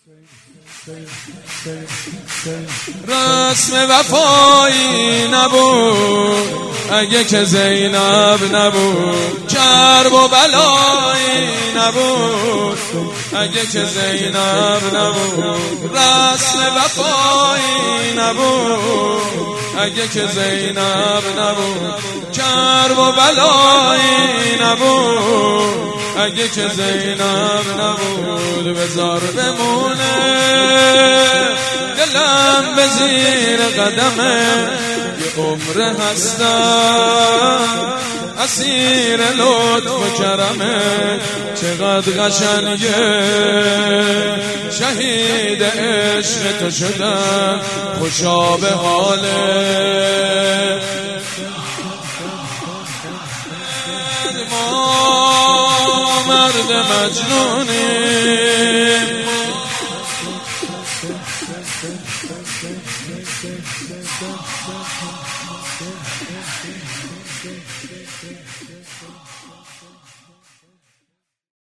رسم وفایی نبود اگه که زینب نبود، کرب و بلایی نبود اگه که زینب نبود، رسم وفایی نبود اگه که زینب نبود، کرب و بلایی نبود اگه که زینب نبود. بذار بمونه دلم به زیر قدمه، یه عمر هستم اسیر لطف و کرمه، چقدر قشنگه شهید عشق تو شدم، خوشا به حاله ما مرد مجنونیم.